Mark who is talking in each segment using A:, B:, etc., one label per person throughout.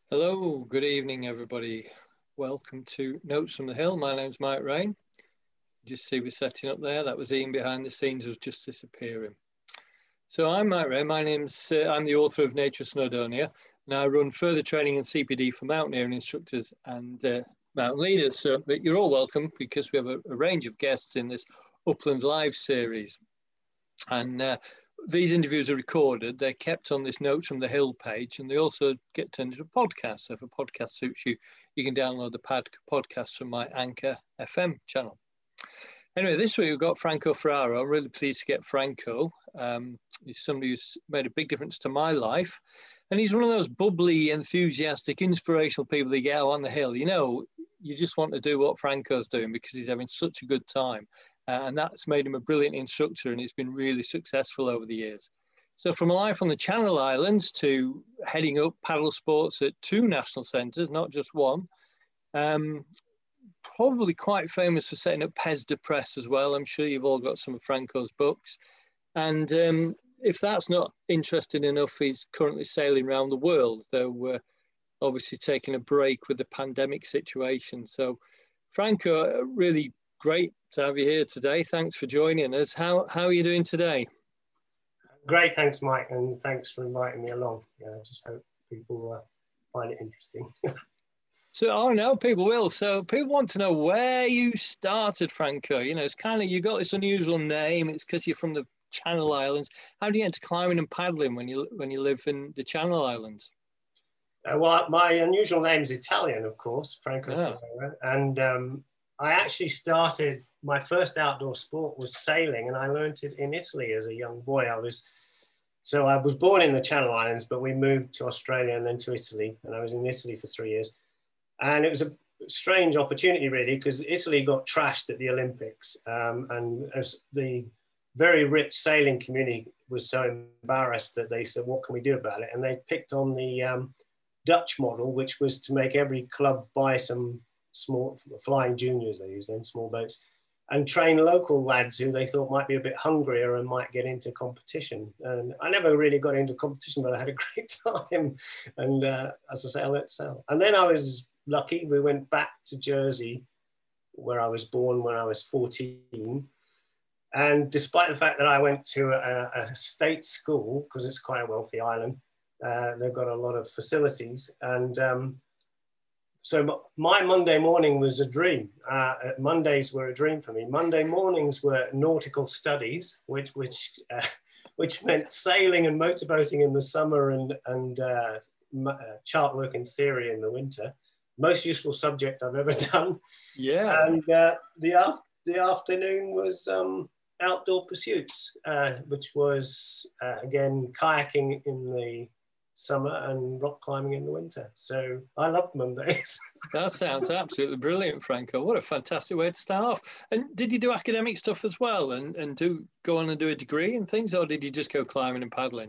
A: Hello, good evening, everybody. Welcome to Notes from the Hill. My name's Mike Rain. Just see we're setting up there. That was Ian behind the scenes, was just disappearing. So I'm Mike Rain. I'm the author of Nature Snowdonia, and I run further training and CPD for mountaineering instructors and mountain leaders. So, but you're all welcome because we have a range of guests in this Upland Live series. And these interviews are recorded. They're kept on this Notes from the Hill page, and they also get turned into a podcast. So if a podcast suits you, you can download the podcast from my Anchor FM channel. Anyway, this week we've got Franco Ferraro. I'm really pleased to get Franco. He's somebody who's made a big difference to my life. And he's one of those bubbly, enthusiastic, inspirational people that get out on the hill. You know, you just want to do what Franco's doing because he's having such a good time. And that's made him a brilliant instructor, and he's been really successful over the years. So from a life on the Channel Islands to heading up paddle sports at 2 national centres, not just one, probably quite famous for setting up Pez de Presse as well. I'm sure you've all got some of Franco's books. And if that's not interesting enough, he's currently sailing around the world, though we're obviously taking a break with the pandemic situation. So Franco, really great to have you here today. Thanks for joining us. How are you doing today?
B: Great, thanks, Mike, and thanks for inviting me along. I just hope people find it interesting.
A: So, no, people will. So people want to know where you started, Franco. You know, it's kind of, you got this unusual name. It's because you're from the Channel Islands. How do you get into climbing and paddling when you live in the Channel Islands?
B: Well, my unusual name is Italian, of course, Franco Ferraro, and I actually started, my first outdoor sport was sailing, and I learned it in Italy as a young boy. I was born in the Channel Islands, but we moved to Australia and then to Italy, and I was in Italy for 3 years. And it was a strange opportunity, really, because Italy got trashed at the Olympics, and as the very rich sailing community was so embarrassed that they said, what can we do about it? And they picked on the Dutch model, which was to make every club buy some small flying juniors, they use them, small boats, and train local lads who they thought might be a bit hungrier and might get into competition. And I never really got into competition, but I had a great time. And as I say, I learned to sail. And then I was lucky. We went back to Jersey, where I was born when I was 14. And despite the fact that I went to a state school, because it's quite a wealthy island, they've got a lot of facilities. And so my Monday morning was a dream. Mondays were a dream for me. Monday mornings were nautical studies, which meant sailing and motorboating in the summer and chart work and theory in the winter. Most useful subject I've ever done.
A: Yeah.
B: And the afternoon was outdoor pursuits, which was again kayaking in the summer and rock climbing in the winter. So I love Mondays.
A: That sounds absolutely brilliant, Franco. What a fantastic way to start off. And did you do academic stuff as well and go on and do a degree and things, or did you just go climbing and paddling?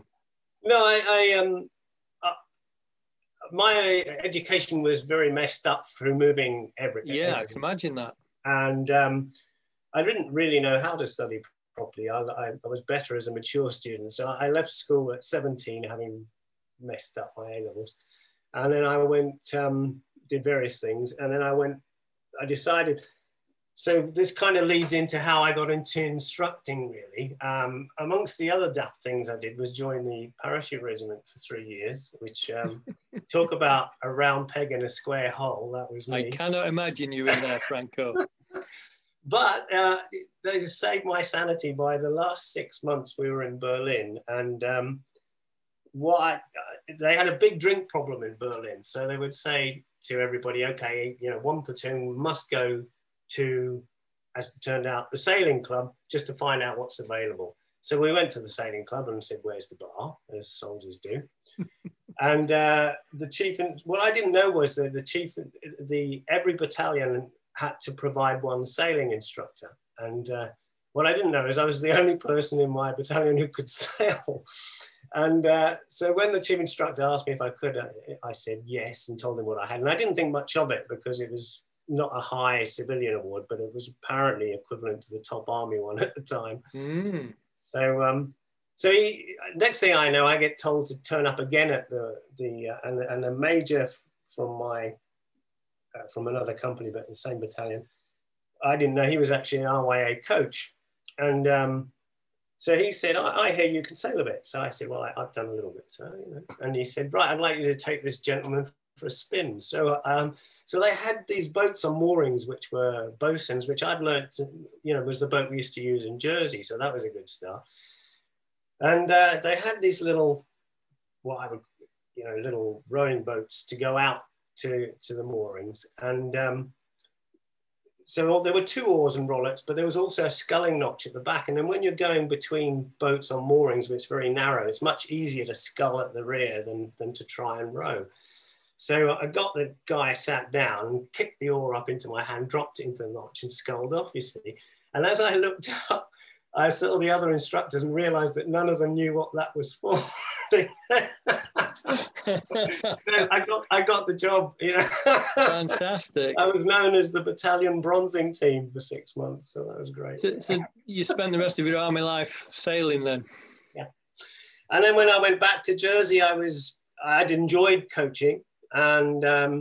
B: No, my education was very messed up through moving everything.
A: Yeah, I can imagine that.
B: And I didn't really know how to study properly. I was better as a mature student. So I left school at 17, having messed up my A-levels. And then I went, did various things. And then I decided, so this kind of leads into how I got into instructing, really. Amongst the other daft things I did was join the parachute regiment for 3 years, which talk about a round peg in a square hole. That was me.
A: I cannot imagine you in there, Franco.
B: But they just saved my sanity by the last 6 months we were in Berlin. And they had a big drink problem in Berlin. So they would say to everybody, okay, you know, one platoon must go to, as it turned out, the sailing club just to find out what's available. So we went to the sailing club and said, where's the bar, as soldiers do. And the chief, and what I didn't know was that the chief, every battalion had to provide one sailing instructor. And what I didn't know is I was the only person in my battalion who could sail. And so when the chief instructor asked me if I could, I said yes and told him what I had. And I didn't think much of it because it was not a high civilian award, but it was apparently equivalent to the top army one at the time.
A: Mm.
B: So next thing I know, I get told to turn up again at and a major from my from another company, but in the same battalion. I didn't know he was actually an RYA coach. And so he said, I hear you can sail a bit. So I said, well, I've done a little bit. So, you know, and he said, right, I'd like you to take this gentleman for a spin. So so they had these boats on moorings, which were bosuns, which I'd learned, you know, was the boat we used to use in Jersey. So that was a good start. And they had these little, what I would, you know, little rowing boats to go out to the moorings. And so there were 2 oars and rollets, but there was also a sculling notch at the back. And then when you're going between boats on moorings, which is very narrow, it's much easier to scull at the rear than to try and row. So I got the guy sat down and kicked the oar up into my hand, dropped it into the notch and sculled off, you see. And as I looked up, I saw the other instructors and realized that none of them knew what that was for. So I got the job, you know.
A: Fantastic.
B: I was known as the battalion bronzing team for 6 months, so that was great.
A: So you spent the rest of your army life sailing then?
B: Yeah. And then when I went back to Jersey, I'd enjoyed coaching, and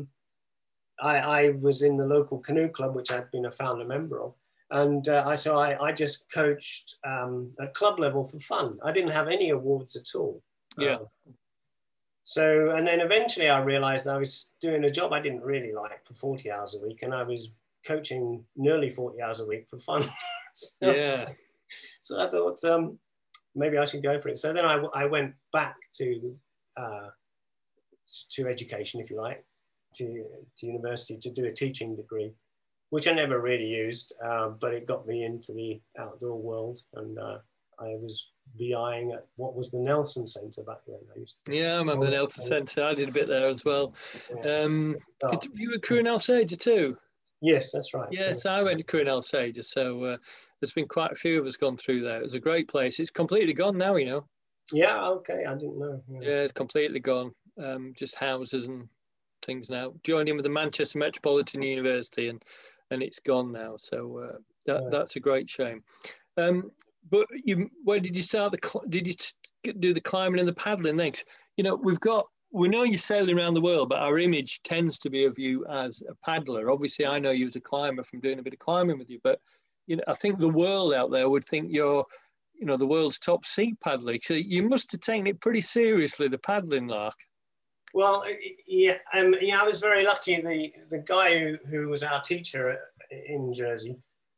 B: I was in the local canoe club, which I'd been a founder member of. And I just coached at club level for fun. I didn't have any awards at all.
A: Yeah.
B: So, and then eventually I realized I was doing a job I didn't really like for 40 hours a week, and I was coaching nearly 40 hours a week for fun.
A: Yeah.
B: So I thought maybe I should go for it. So then I went back to education, if you like, to university to do a teaching degree, which I never really used, but it got me into the outdoor world, and I was VIing at what was the Nelson Centre back then.
A: Yeah, I remember the Nelson Centre. I did a bit there as well.
B: Yeah.
A: You were Crewe and Alsager too?
B: Yes, that's right.
A: Yes, I went to Crewe and Alsager, so there's been quite a few of us gone through there. It was a great place. It's completely gone now, you know.
B: Yeah, okay, I didn't know.
A: Yeah, it's completely gone. Just houses and things now. Joined in with the Manchester Metropolitan University, and it's gone now. So that's a great shame. But where did you start? Did you do the climbing and the paddling next? You know, we know you're sailing around the world, but our image tends to be of you as a paddler. Obviously, I know you as a climber from doing a bit of climbing with you, but you know, I think the world out there would think you're, you know, the world's top sea paddler. So you must have taken it pretty seriously, the paddling, Lark.
B: Well, yeah, I was very lucky. The guy who was our teacher in Jersey,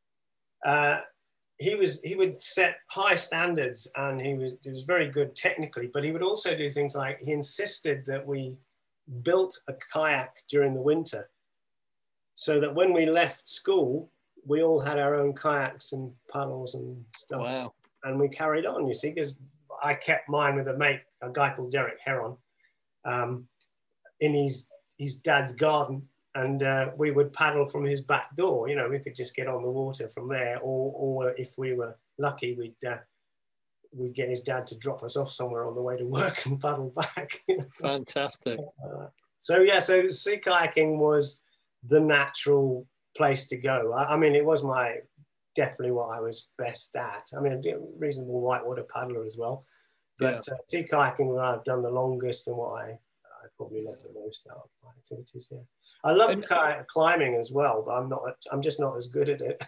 B: he would set high standards, and he was very good technically, but he would also do things like, he insisted that we built a kayak during the winter, so that when we left school, we all had our own kayaks and paddles and stuff.
A: Wow.
B: And we carried on, you see, because I kept mine with a guy called Derek Heron, in his dad's garden. And we would paddle from his back door. You know, we could just get on the water from there, or if we were lucky, we'd get his dad to drop us off somewhere on the way to work and paddle back.
A: Fantastic.
B: So sea kayaking was the natural place to go. I mean, it was definitely what I was best at. I mean, I did a reasonable whitewater paddler as well, but sea kayaking, where I've done the longest and what I probably love the most out of my activities here. I love climbing as well, but I'm just not as good at it.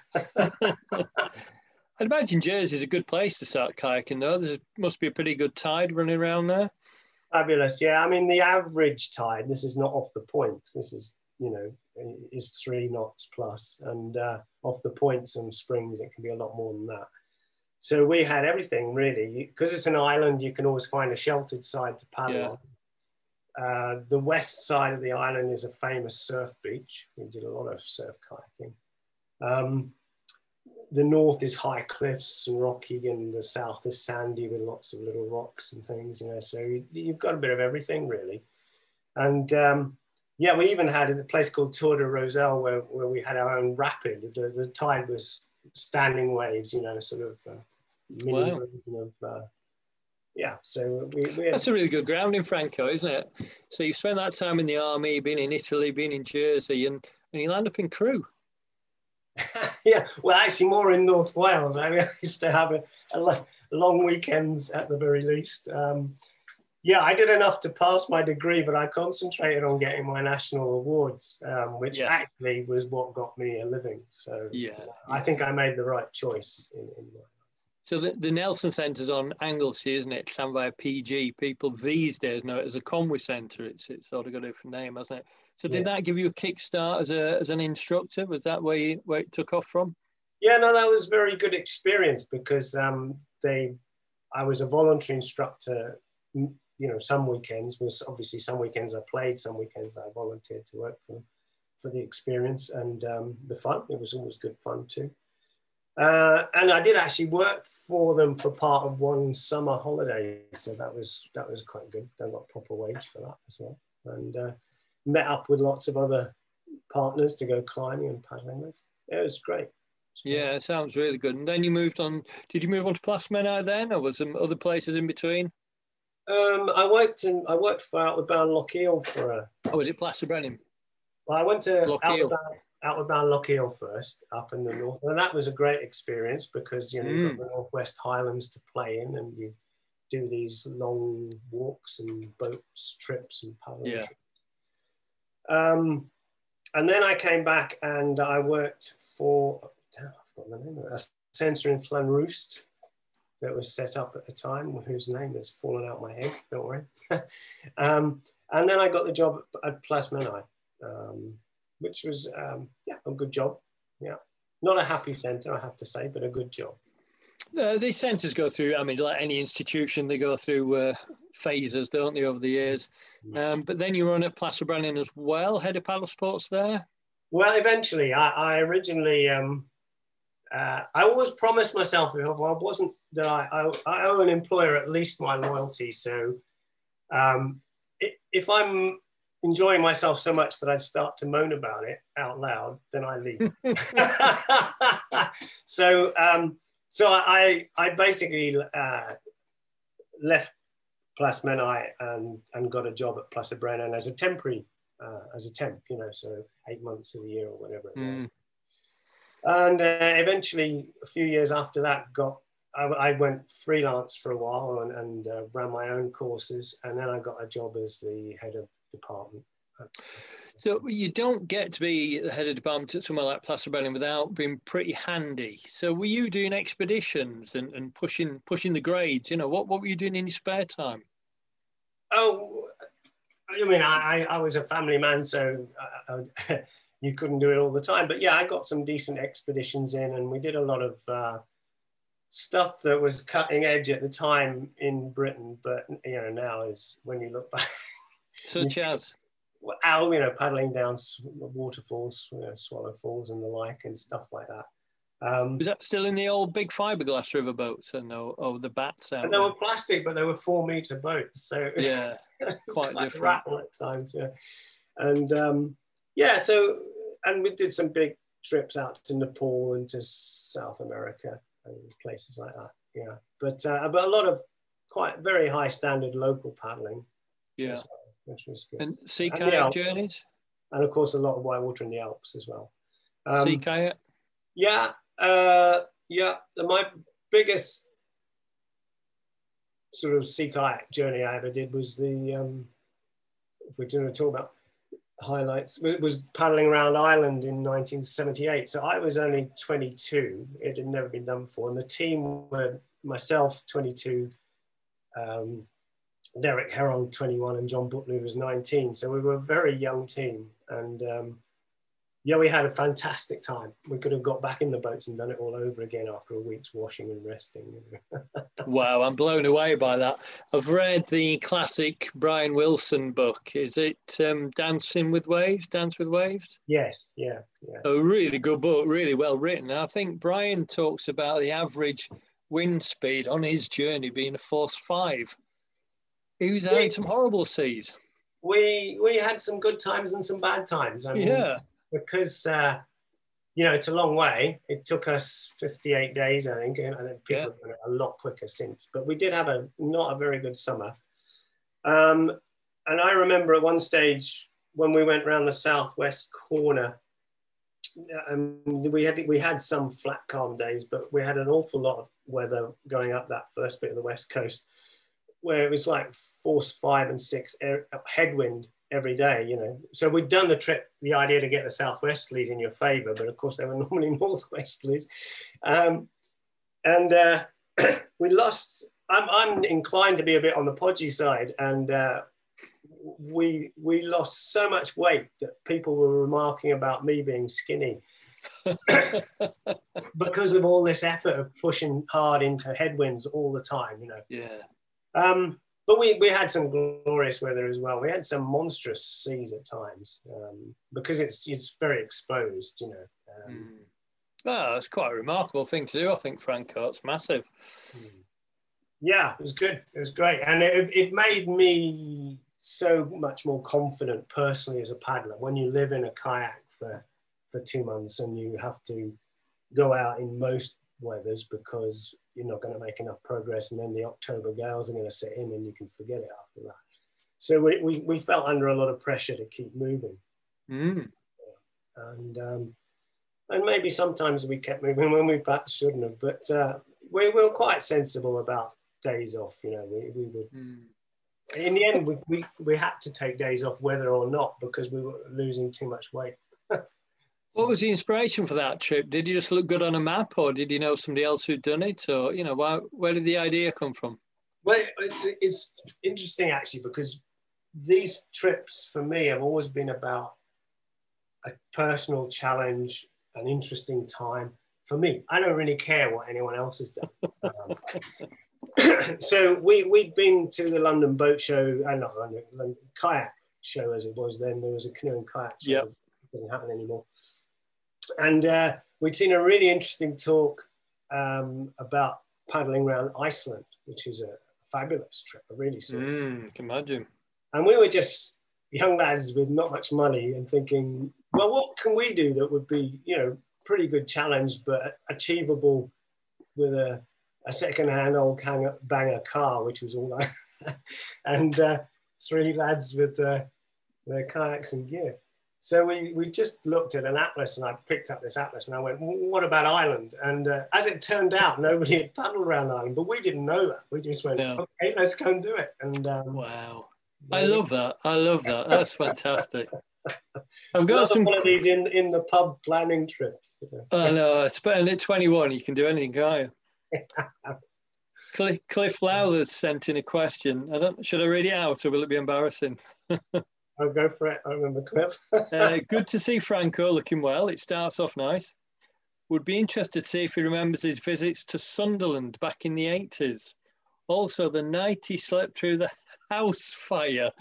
A: I'd imagine Jersey's a good place to start kayaking, though. There must be a pretty good tide running around there.
B: Fabulous, yeah. I mean, the average tide, this is not off the points. This is, you know, is 3 knots plus, and off the points and springs, it can be a lot more than that. So we had everything really. Because it's an island, you can always find a sheltered side to paddle on. The west side of the island is a famous surf beach. We did a lot of surf kayaking. The north is high cliffs and rocky, and the south is sandy with lots of little rocks and things, you know, so you've got a bit of everything really. And yeah, we even had a place called Tour de Roselle where we had our own rapid. The tide was standing waves, you know, sort of mini version of yeah, so we
A: that's a really good grounding, Franco, isn't it? So you spent that time in the army, been in Italy, been in Jersey, and you land up in Crewe.
B: Yeah, well, actually more in North Wales. I mean, I used to have a long weekends at the very least. Yeah, I did enough to pass my degree, but I concentrated on getting my national awards, which actually was what got me a living. So I think I made the right choice in my.
A: So the Nelson Centre's on Anglesey, isn't it? Stand by PG. People these days know it as a Conway Centre. It's sort of got a different name, hasn't it? So did that give you a kickstart as an instructor? Was that where it took off from?
B: Yeah, no, that was a very good experience because I was a voluntary instructor. You know, some weekends some weekends I played, some weekends I volunteered to work for the experience and the fun. It was always good fun too. And I did actually work for them for part of one summer holiday, so that was quite good. I got proper wage for that as well, and met up with lots of other partners to go climbing and paddling with. It was great.
A: Yeah, it sounds really good. And then you moved on. Did you move on to Plasmenai then, or was some other places in between?
B: I worked for Outward Bound Lochiel for a.
A: Oh, was it Plasbrennan?
B: Well, I went to Outward Bound Lochiel first, up in the north, and that was a great experience because you got the Northwest Highlands to play in, and you do these long walks and boats trips and paddling trips. And then I came back and I worked for I've got the name of it, a centre in Llanrwst that was set up at the time, whose name has fallen out my head, don't worry. And then I got the job at Plasmenai, which was a good job. Yeah, not a happy centre, I have to say, but a good job.
A: These centres go through, I mean, like any institution, they go through phases, don't they, over the years? But then you were on at Plasbrennan as well, head of paddle sports there?
B: Well, eventually. I originally, I always promised myself, I wasn't, that I owe an employer at least my loyalty. So if I'm enjoying myself so much that I'd start to moan about it out loud, then I leave. So I basically left Plasmenai and got a job at Plasbrennan as a temporary, as a temp, so 8 months of the year or whatever it was. And eventually, a few years after that, I went freelance for a while and ran my own courses, and then I got a job as the head of department.
A: So you don't get to be the head of department at somewhere like Plasbrennan without being pretty handy. So were you doing expeditions and pushing the grades? What were you doing in your spare time?
B: Oh, I mean, I was a family man, so you couldn't do it all the time. But yeah, I got some decent expeditions in, and we did a lot of stuff that was cutting edge at the time in Britain. But now is when you look back.
A: Such as?
B: Paddling down waterfalls, Swallow Falls and the like, and stuff like that.
A: Was that still in the old big fiberglass river boats and the bats out?
B: And they were plastic, but they were 4-meter boats, so it was,
A: yeah,
B: quite different. Rattle at times, yeah. And and we did some big trips out to Nepal and to South America and places like that. Yeah, but a lot of very high standard local paddling.
A: Yeah.
B: Well, which was good.
A: And sea kayak journeys?
B: And of course, a lot of whitewater in the Alps as well.
A: Sea kayak?
B: Yeah. My biggest sort of sea kayak journey I ever did was if we're going to talk about highlights, was paddling around Ireland in 1978. So I was only 22. It had never been done before. And the team were myself, 22, Derek Herron, 21, and John Butley was 19. So we were a very young team. And we had a fantastic time. We could have got back in the boats and done it all over again after a week's washing and resting.
A: Wow, I'm blown away by that. I've read the classic Brian Wilson book. Is it Dancing with Waves? Dance with Waves?
B: Yes, yeah.
A: A really good book, really well written. I think Brian talks about the average wind speed on his journey being a force 5. He was out in some horrible seas.
B: We had some good times and some bad times. I mean, because it's a long way. It took us 58 days, I think, and people have done it a lot quicker since. But we did have not a very good summer. And I remember at one stage when we went around the southwest corner, we had some flat, calm days, but we had an awful lot of weather going up that first bit of the west coast. where it was like force 5 and 6 headwind every day, you know. So we'd done the trip, the idea to get the southwesterlies in your favor, but of course they were normally northwesterlies. We lost, I'm inclined to be a bit on the podgy side, and we lost so much weight that people were remarking about me being skinny because of all this effort of pushing hard into headwinds all the time, you know.
A: Yeah.
B: But we had some glorious weather as well. We had some monstrous seas at times because it's very exposed, you know.
A: Oh, it's quite a remarkable thing to do, I think, Franco. It's massive.
B: Yeah, it was good. It was great. And it made me so much more confident personally as a paddler. When you live in a kayak for 2 months and you have to go out in most weathers because you're not going to make enough progress, and then the October gales are going to set in and you can forget it after that. So we felt under a lot of pressure to keep moving. And maybe sometimes we kept moving when we perhaps shouldn't have, but we were quite sensible about days off. You know, we would. In the end, we had to take days off, whether or not, because we were losing too much weight.
A: What was the inspiration for that trip? Did you just look good on a map, or did you know somebody else who'd done it? Or, you know, where did the idea come from?
B: Well, it's interesting actually, because these trips for me have always been about a personal challenge, an interesting time for me. I don't really care what anyone else has done. So we'd been to the London boat show, not London kayak show as it was then. There was a canoe and kayak show.
A: Yep.
B: It doesn't happen anymore. And we'd seen a really interesting talk about paddling around Iceland, which is a fabulous trip, a really serious.
A: Can imagine.
B: And we were just young lads with not much money and thinking, well, what can we do that would be, you know, pretty good challenge, but achievable with a second-hand old banger car, which was all like, and 3 lads with their kayaks and gear. So we just looked at an atlas, and I picked up this atlas and I went, what about Ireland? And as it turned out, nobody had paddled around Ireland, but we didn't know that. We just went, okay, let's go and do it. And
A: wow. I love that. I love that. That's fantastic. I've got
B: some one of these in the pub planning trips.
A: I know. And at 21, you can do anything, can't you? Cliff Lowther's sent in a question. Should I read it out, or will it be embarrassing?
B: I'll go for it. I remember Cliff.
A: Good to see Franco looking well. It starts off nice. Would be interested to see if he remembers his visits to Sunderland back in the 80s. Also, the night he slept through the house fire.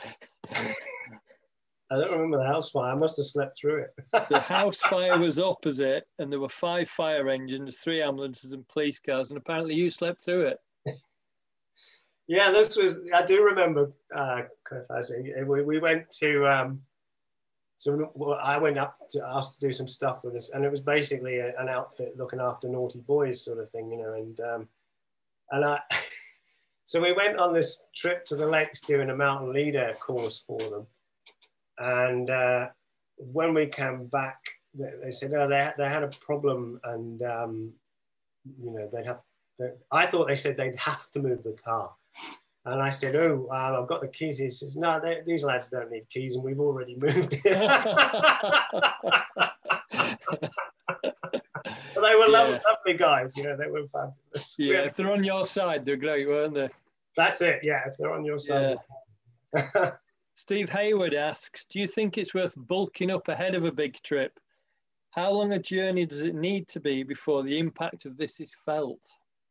B: I don't remember the house fire. I must have slept through it.
A: The house fire was opposite, and there were 5 fire engines, 3 ambulances and police cars, and apparently you slept through it.
B: Yeah, I do remember, Cliff, we went to, so I went up to ask to do some stuff with us, and it was basically an outfit looking after naughty boys sort of thing, you know, and so we went on this trip to the lakes doing a mountain leader course for them. And when we came back, they said, oh, they had a problem, and, you know, I thought they said they'd have to move the car. And I said, oh, I've got the keys. He says, no, these lads don't need keys, and we've already moved it. But they were lovely guys, you know, they were fabulous.
A: Yeah, if they're on your side, they're great, weren't they?
B: That's it, yeah, if they're on your side.
A: Yeah. Steve Hayward asks, do you think it's worth bulking up ahead of a big trip? How long a journey does it need to be before the impact of this is felt?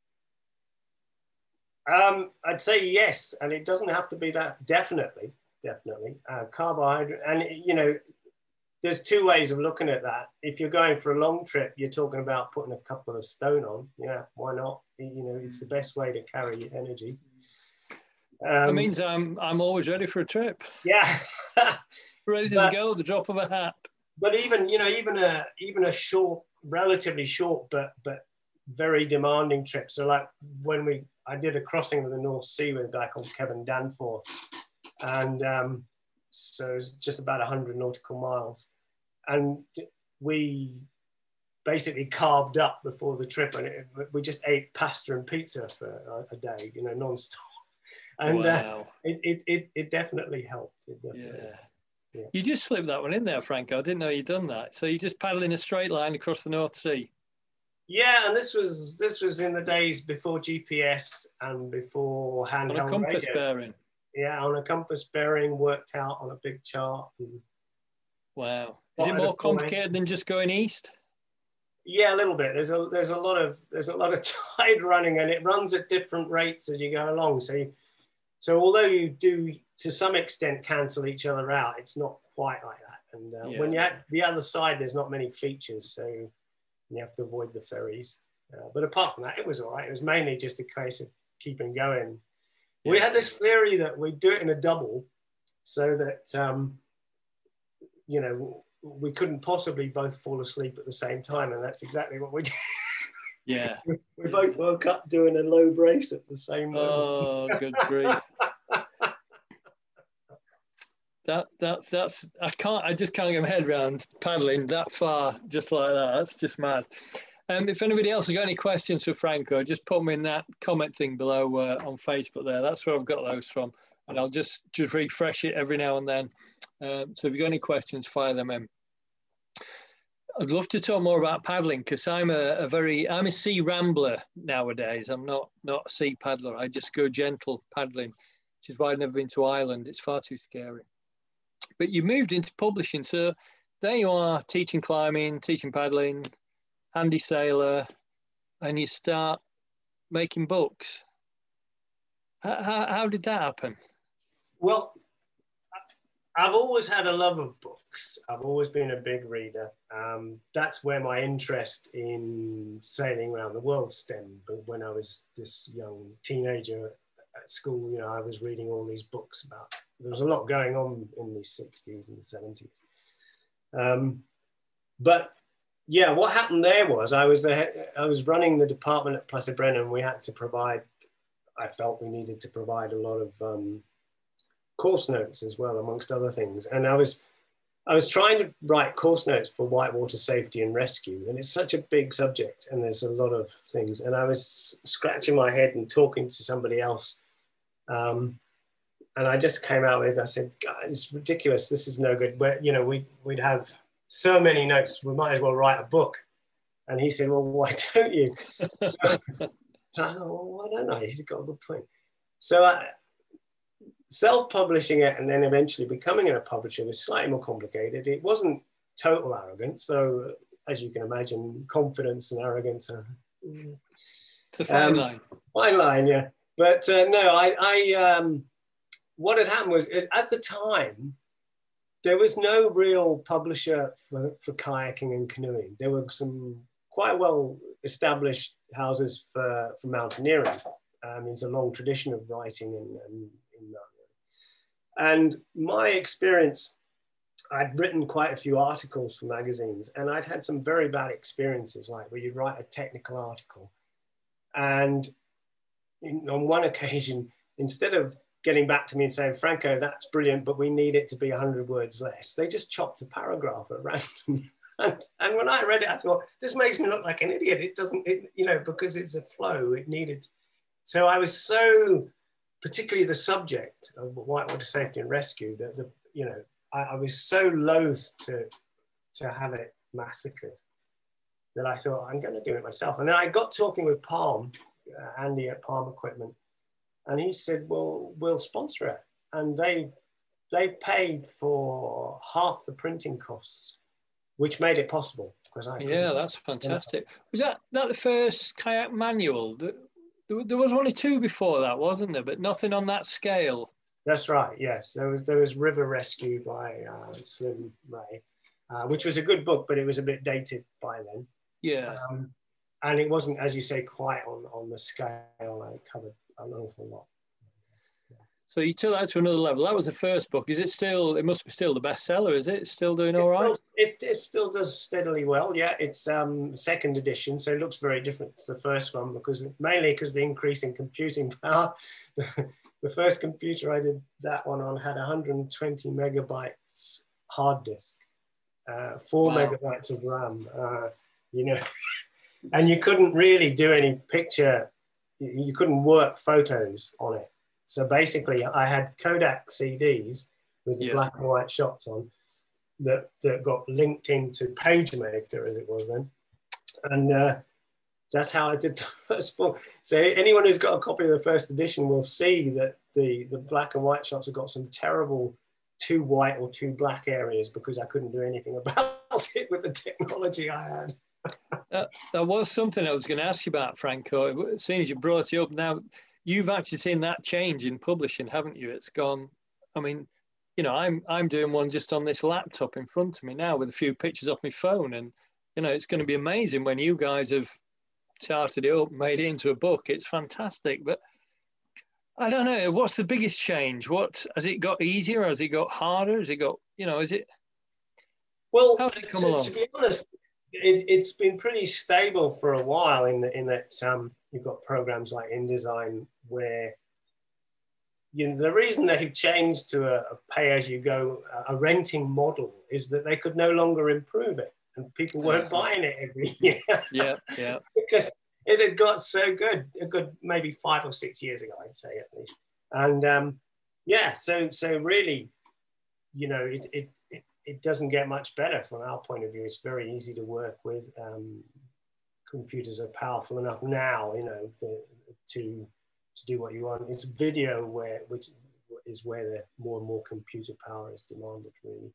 B: I'd say yes, and it doesn't have to be that, definitely. Carbohydrate, and you know, there's 2 ways of looking at that. If you're going for a long trip, you're talking about putting a couple of stone on. Yeah, why not? You know, it's the best way to carry your energy.
A: That means I'm always ready for a trip.
B: Yeah,
A: ready to go, the drop of a hat.
B: But even, you know, even a short, relatively short, but very demanding trip. So like when I did a crossing of the North Sea with a guy called Kevin Danforth, and so it was just about 100 nautical miles, and we basically carved up before the trip, and we just ate pasta and pizza for a day, you know, non-stop. And
A: wow.
B: it definitely helped. It definitely
A: Yeah.
B: Yeah.
A: You just slipped that one in there, Franco. I didn't know you'd done that. So you just paddle in a straight line across the North Sea.
B: Yeah, and this was in the days before GPS and before handheld
A: On a compass
B: radio.
A: bearing.
B: Yeah, on a compass bearing, worked out on a big chart.
A: Wow. Is it more complicated than just going east?
B: Yeah, a little bit. There's a lot of tide running, and it runs at different rates as you go along. So although you do to some extent cancel each other out, it's not quite like that. And when you're at the other side, there's not many features, so you have to avoid the ferries. But apart from that, it was all right. It was mainly just a case of keeping going. Yeah. We had this theory that we'd do it in a double, so that you know, we couldn't possibly both fall asleep at the same time, and that's exactly what we did.
A: Yeah.
B: We both woke up doing a low brace at the same moment.
A: Oh, good grief. That's I just can't get my head around paddling that far just like that. That's just mad. If anybody else has got any questions for Franco, just put them in that comment thing below on Facebook there. That's where I've got those from. And I'll just refresh it every now and then. So if you've got any questions, fire them in. I'd love to talk more about paddling because I'm a sea rambler nowadays. I'm not a sea paddler. I just go gentle paddling, which is why I've never been to Ireland. It's far too scary. But you moved into publishing. So there you are, teaching climbing, teaching paddling, handy sailor, and you start making books. How did that happen?
B: Well, I've always had a love of books. I've always been a big reader. That's where my interest in sailing around the world stemmed. But when I was this young teenager at school, you know, I was reading all these books about, there was a lot going on in the 60s and the 70s. But yeah, what happened there was I was running the department at Placid Brennan. We had to provide, I felt we needed to provide a lot of course notes as well, amongst other things. And I was trying to write course notes for whitewater safety and rescue. And it's such a big subject and there's a lot of things. And I was scratching my head and talking to somebody else. And I just came out with, I said, God, it's ridiculous. This is no good. But, you know, we'd have so many notes, we might as well write a book. And he said, well, why don't you? So I thought, well, I don't know. He's got a good point. So self-publishing it and then eventually becoming a publisher was slightly more complicated. It wasn't total arrogance, though, as you can imagine, confidence and arrogance are...
A: It's a fine line.
B: Fine line, yeah. But no, what had happened was, at the time, there was no real publisher for kayaking and canoeing. There were some quite well-established houses for mountaineering. There's a long tradition of writing in that. And my experience, I'd written quite a few articles for magazines, and I'd had some very bad experiences, like where you write a technical article. And on one occasion, instead of getting back to me and saying, Franco, that's brilliant, but we need it to be 100 words less, they just chopped a paragraph at random. And when I read it, I thought, this makes me look like an idiot. It doesn't, you know, because it's a flow, it needed. So I was so, particularly the subject of whitewater safety and rescue, that you know, I was so loath to have it massacred that I thought, I'm going to do it myself. And then I got talking with Palm, Andy at Palm Equipment, and he said, well, we'll sponsor it. And they paid for half the printing costs, which made it possible.
A: Yeah, that's fantastic. Was that the first kayak manual? There was only two before that, wasn't there? But nothing on that scale.
B: That's right. Yes, there was River Rescue by Slim Ray, which was a good book, but it was a bit dated by then.
A: Yeah.
B: And it wasn't, as you say, quite on the scale. It covered an awful lot.
A: So you took that to another level. That was the first book. Is it still? It must be still the bestseller. Is it still doing all right?
B: It still does steadily well. Yeah, it's second edition, so it looks very different to the first one mainly because the increase in computing power. The first computer I did that one on had 120 megabytes hard disk, 4 megabytes of RAM. You know, and you couldn't really do any picture. You couldn't work photos on it. So basically, I had Kodak CDs with the
A: Yeah.
B: black and white shots on that got linked into PageMaker, as it was then. And that's how I did the first book. So anyone who's got a copy of the first edition will see that the black and white shots have got some terrible too white or too black areas because I couldn't do anything about it with the technology I had.
A: That was something I was going to ask you about, Franco. As soon as you brought it up, now you've actually seen that change in publishing, haven't you? It's gone. I mean, you know, I'm doing one just on this laptop in front of me now with a few pictures off my phone, and you know, it's going to be amazing when you guys have charted it up, made it into a book. It's fantastic, but I don't know. What's the biggest change? What has it got easier? Has it got harder? Has it got, you know, is it?
B: Well,
A: how did it come along?
B: To be honest, it's been pretty stable for a while in that you've got programs like InDesign where, you know, the reason they've changed to a pay-as-you-go, a renting model is that they could no longer improve it and people weren't buying it every year.
A: Yeah.
B: Because it had got so good, a good maybe 5 or 6 years ago, I'd say at least. And yeah, so really, you know, it doesn't get much better from our point of view. It's very easy to work with. Computers are powerful enough now, you know, to do what you want. It's video which is where the more and more computer power is demanded, really.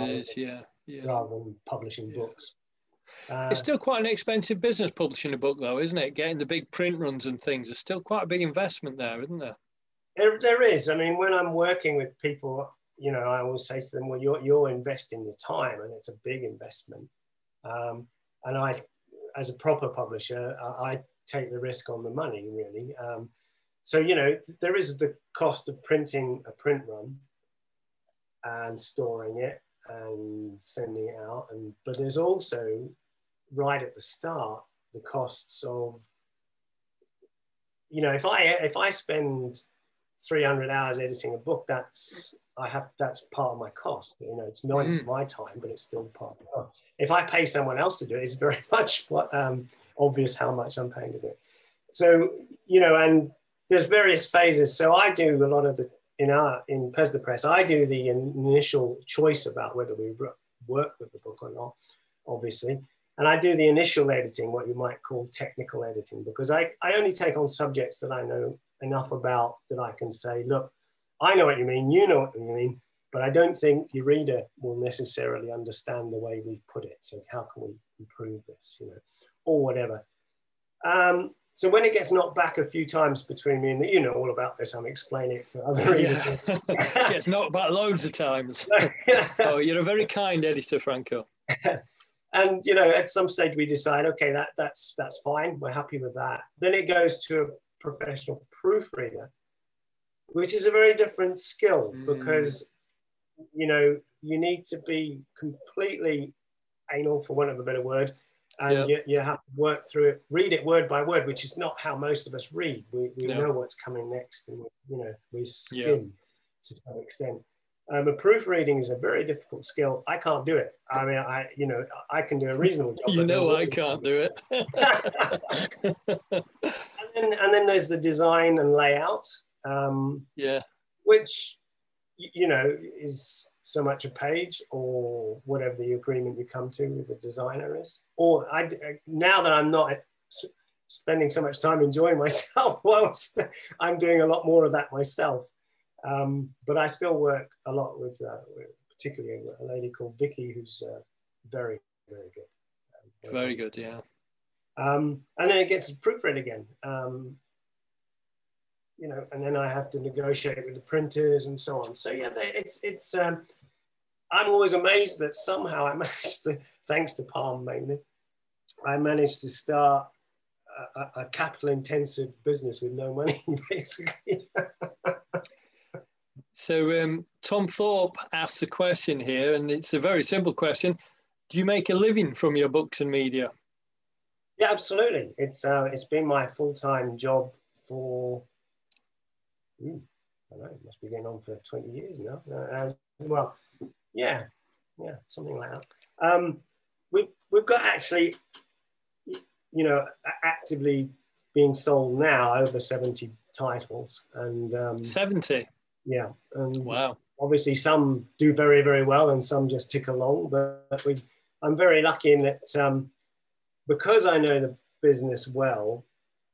B: Rather than publishing books.
A: It's still quite an expensive business publishing a book, though, isn't it? Getting the big print runs and things. There's still quite a big investment there, isn't there?
B: There is. I mean, when I'm working with people, you know, I always say to them, well, you're investing your time, and it's a big investment. And I, as a proper publisher, I take the risk on the money, really. So, you know, there is the cost of printing a print run and storing it and sending it out. But there's also, right at the start, the costs of, you know, if I spend 300 hours editing a book, that's part of my cost. You know, it's not my time, but it's still part of the cost. If I pay someone else to do it, it's very much obvious how much I'm paying to do it. So, you know, and there's various phases. So I do a lot of in Pezda Press, I do the initial choice about whether we work with the book or not, obviously. And I do the initial editing, what you might call technical editing, because I only take on subjects that I know enough about that I can say, look, I know what you mean, you know what you mean, but I don't think your reader will necessarily understand the way we put it. So how can we improve this, you know, or whatever. So when it gets knocked back a few times between me and you know all about this, I'm explaining it for other readers.
A: It gets knocked back loads of times. Oh, you're a very kind editor, Franco.
B: And you know, at some stage we decide, okay, that's fine. We're happy with that. Then it goes to a professional proofreader, which is a very different skill because, you know, you need to be completely anal, for want of a better word, and you have to work through it, read it word by word, which is not how most of us read. We know what's coming next, and you know, we skim to some extent. Proofreading is a very difficult skill. I can't do it. I mean, I can do a reasonable job.
A: You know, I can't do it.
B: and then there's the design and layout. Which, you know, is so much a page or whatever the agreement you come to with the designer is. Or now that I'm not spending so much time enjoying myself, I'm doing a lot more of that myself. But I still work a lot with particularly a lady called Vicky, who's very, very good.
A: Very good, yeah.
B: And then it gets proofread again. You know, and then I have to negotiate with the printers and so on. So yeah, it's. I'm always amazed that somehow I managed to, thanks to Palm mainly, I managed to start a capital-intensive business with no money, basically.
A: So Tom Thorpe asks a question here, and it's a very simple question. Do you make a living from your books and media?
B: Yeah, absolutely. It's been my full-time job for, I don't know, it must be going on for 20 years now. Well, yeah, something like that. We've got actually, you know, actively being sold now over 70 titles, and
A: 70.
B: Yeah, and
A: Wow.
B: obviously some do very, very well, and some just tick along. But I'm very lucky in that because I know the business well.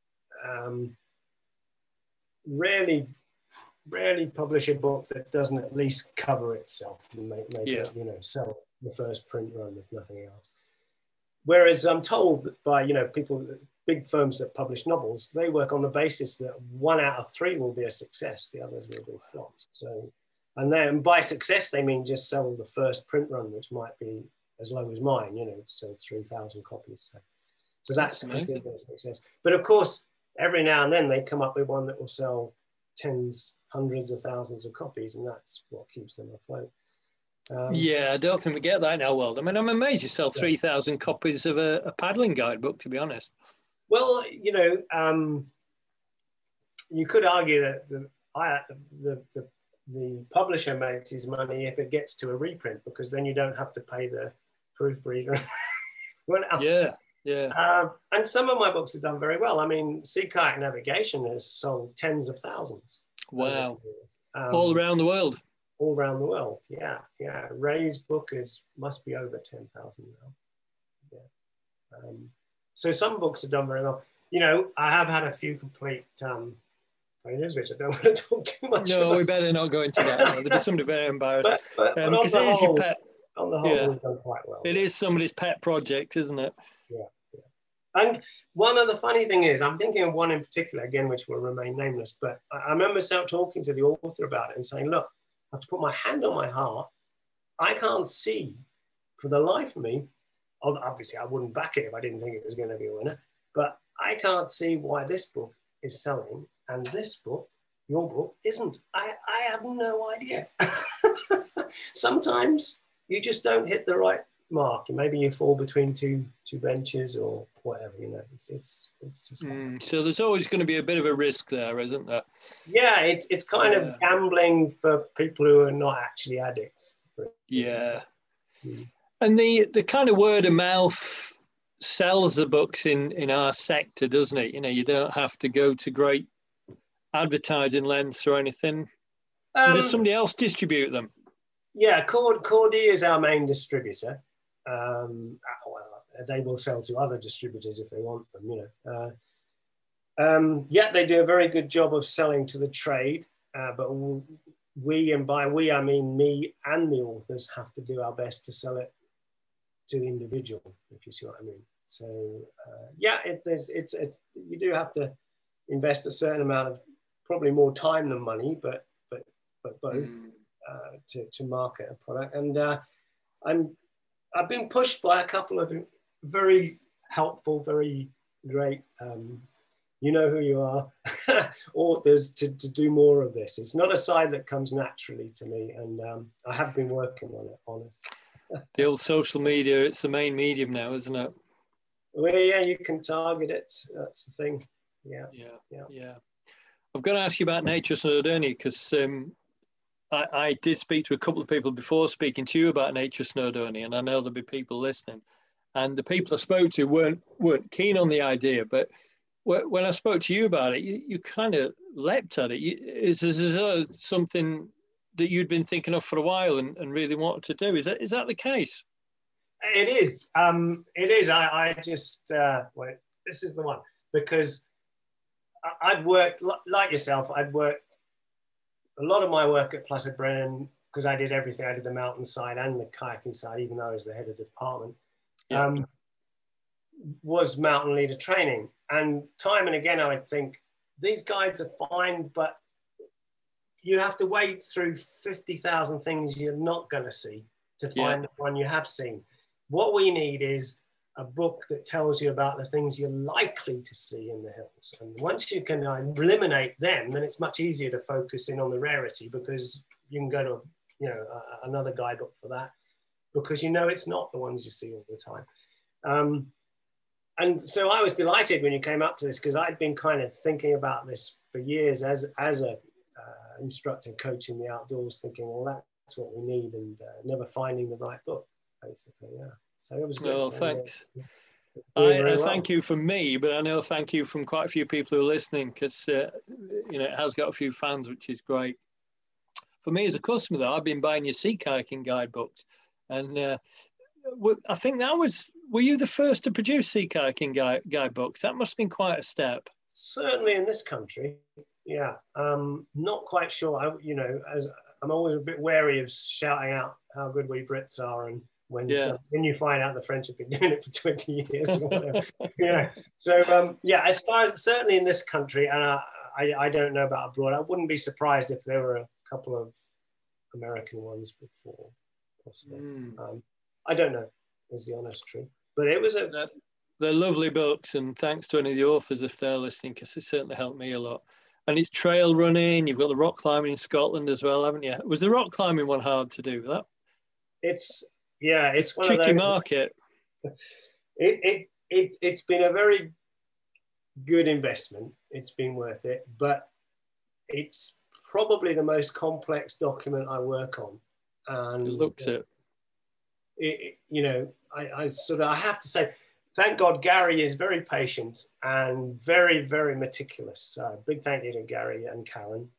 B: Rarely publish a book that doesn't at least cover itself and make it, sell the first print run if nothing else. Whereas I'm told by people, big firms that publish novels, they work on the basis that 1 out of 3 will be a success, the others will be flops. So, and then by success they mean just sell the first print run, which might be as low as mine, so 3,000 copies. So that's a success. But of course, every now and then they come up with one that will sell tens, hundreds of thousands of copies, and that's what keeps them afloat.
A: Yeah, I don't think we get that in our world. I mean, I'm amazed you sell 3,000 copies of a paddling guidebook, to be honest.
B: Well, you could argue that the publisher makes his money if it gets to a reprint, because then you don't have to pay the proofreader.
A: Yeah.
B: And some of my books have done very well. I mean, Sea Kayak Navigation has sold tens of thousands.
A: Wow. All around the world.
B: All around the world, yeah. Ray's book must be over 10,000 now. Yeah. So some books have done very well. I have had a few complete failures, which I don't want to talk too much about.
A: No, we better not go into that. There'll be somebody very embarrassed.
B: Because it is your pet. On the whole, we've done quite well.
A: It is somebody's pet project, isn't it?
B: Yeah. And one of the funny thing is, I'm thinking of one in particular, again, which will remain nameless, but I remember talking to the author about it and saying, look, I have to put my hand on my heart. I can't see for the life of me. Obviously, I wouldn't back it if I didn't think it was going to be a winner, but I can't see why this book is selling and this book, your book, isn't. I have no idea. Sometimes you just don't hit the right mark, and maybe you fall between two benches or whatever. It's just.
A: So there's always going to be a bit of a risk there, isn't there?
B: Yeah, it's kind of gambling for people who are not actually addicts.
A: Yeah, and the kind of word of mouth sells the books in our sector, doesn't it? You don't have to go to great advertising lengths or anything. Does somebody else distribute them?
B: Yeah, Cordy is our main distributor. They will sell to other distributors if they want them, Yeah, they do a very good job of selling to the trade, but we, and by we I mean me and the authors, have to do our best to sell it to the individual, if you see what I mean. So you do have to invest a certain amount of, probably more time than money, but both to market a product. And I've been pushed by a couple of very helpful, very great, you know who you are, authors to do more of this. It's not a side that comes naturally to me, and I have been working on it, honestly.
A: The old social media, it's the main medium now, isn't it?
B: Well, yeah, you can target it. That's the thing. Yeah.
A: I've got to ask you about Nature Snowdonia, because I did speak to a couple of people before speaking to you about Nature Snowdonia, and I know there'll be people listening. And the people I spoke to weren't keen on the idea, but when I spoke to you about it, you kind of leapt at it. Is something that you'd been thinking of for a while and really wanted to do? Is that the case?
B: It is. It is. I just wait. This is the one, because I'd worked like yourself. I'd worked a lot of my work at Placid Brennan, because I did everything. I did the mountain side and the kayaking side, even though I was the head of the department.
A: Yeah.
B: Was mountain leader training, and time and again I would think these guides are fine, but you have to wade through 50,000 things you're not going to see to find the one you have seen. What we need is a book that tells you about the things you're likely to see in the hills. And once you can eliminate them, then it's much easier to focus in on the rarity, because you can go to another guidebook for that, because it's not the ones you see all the time. And so I was delighted when you came up to this, because I'd been kind of thinking about this for years as a instructor coach in the outdoors, thinking, well, that's what we need, and never finding the right book, basically. Yeah. So it was good.
A: Oh, thanks. I thank you from me, but I know thank you from quite a few people who are listening, because it has got a few fans, which is great. For me as a customer, though, I've been buying your sea kayaking guidebooks, and I think were you the first to produce sea kayaking guidebooks? That must have been quite a step.
B: Certainly in this country, yeah. Not quite sure. As I'm always a bit wary of shouting out how good we Brits are, and when you find out the French have been doing it for 20 years, or whatever. So as far as certainly in this country, and I don't know about abroad. I wouldn't be surprised if there were a couple of American ones before, possibly. I don't know, is the honest truth. But it was
A: they're lovely books, and thanks to any of the authors if they're listening, because it certainly helped me a lot. And it's trail running. You've got the rock climbing in Scotland as well, haven't you? Was the rock climbing one hard to do? It's one tricky of those, market.
B: It's been a very good investment. It's been worth it, but it's probably the most complex document I work on. And
A: it looks it.
B: I have to say, thank God Gary is very patient and very, very meticulous. Big thank you to Gary and Karen.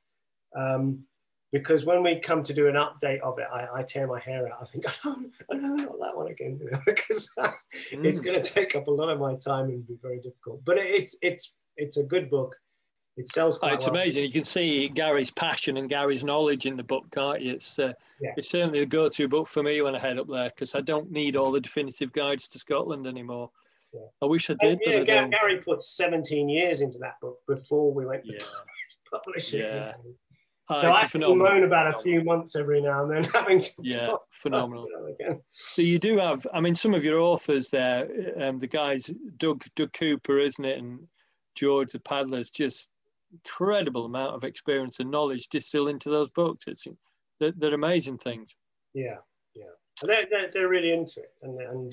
B: Because when we come to do an update of it, I tear my hair out. I think, not that one again, because it's going to take up a lot of my time and be very difficult. But it's a good book. It sells quite
A: It's
B: well.
A: amazing. You can see Gary's passion and Gary's knowledge in the book, can't you? It's certainly the go-to book for me when I head up there, because I don't need all the definitive guides to Scotland anymore. Yeah. I wish I did, but I don't.
B: Gary put 17 years into that book before we went to publish it.
A: Yeah.
B: So I can moan about a few months every now and then having to
A: phenomenal. So you do have, some of your authors there, the guys, Doug Cooper, isn't it, and George the Paddlers, just incredible amount of experience and knowledge distilled into those books. They're amazing things.
B: Yeah. They're really into it,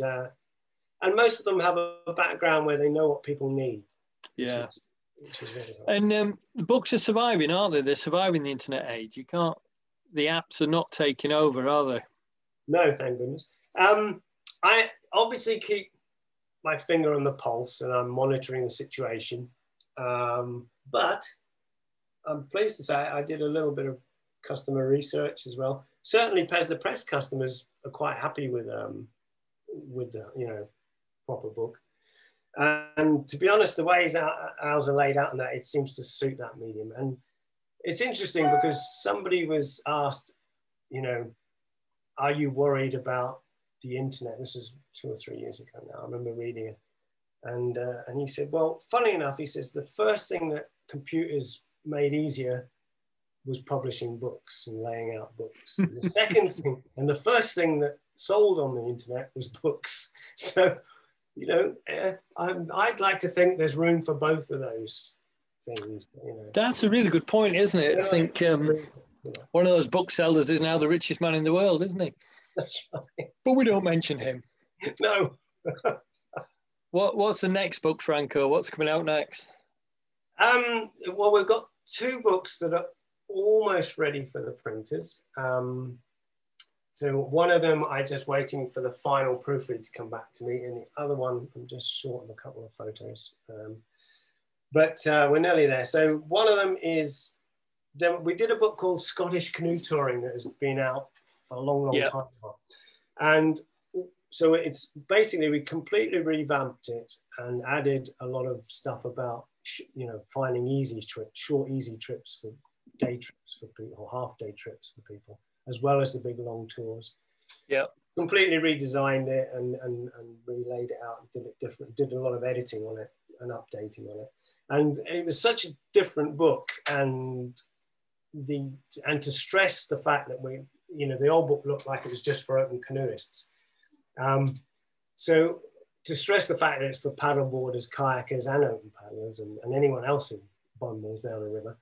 B: and most of them have a background where they know what people need.
A: Yeah. Which is really hard. And the books are surviving, aren't they? They're surviving the internet age. The apps are not taking over, are they?
B: No, thank goodness. I obviously keep my finger on the pulse, and I'm monitoring the situation. But I'm pleased to say I did a little bit of customer research as well. Certainly, Pez the Press customers are quite happy with the proper book. And to be honest, the ways ours are laid out and that, it seems to suit that medium. And it's interesting because somebody was asked, are you worried about the internet? This was 2 or 3 years ago now. I remember reading it. And he said, well, funny enough, he says, the first thing that computers made easier was publishing books and laying out books. And the second thing, and the first thing that sold on the internet was books. So, I'd like to think there's room for both of those things.
A: That's a really good point, isn't it? I think one of those booksellers is now the richest man in the world, isn't he?
B: That's right.
A: But we don't mention him.
B: No.
A: What's the next book, Franco? What's coming out next?
B: Well, we've got 2 books that are almost ready for the printers. So one of them, I'm just waiting for the final proofread to come back to me, and the other one, I'm just short of a couple of photos. But we're nearly there. So one of them is, we did a book called Scottish Canoe Touring that has been out for a long, long time now. And so it's basically, we completely revamped it and added a lot of stuff about, finding easy trips, short, easy trips for day trips for people, or half-day trips for people, as well as the big long tours.
A: Yeah.
B: Completely redesigned it and relaid it out and did it different, did a lot of editing on it and updating on it. And it was such a different book, and to stress the fact that the old book looked like it was just for open canoeists. So to stress the fact that it's for paddleboarders, kayakers and open paddlers and anyone else who bundles down the river,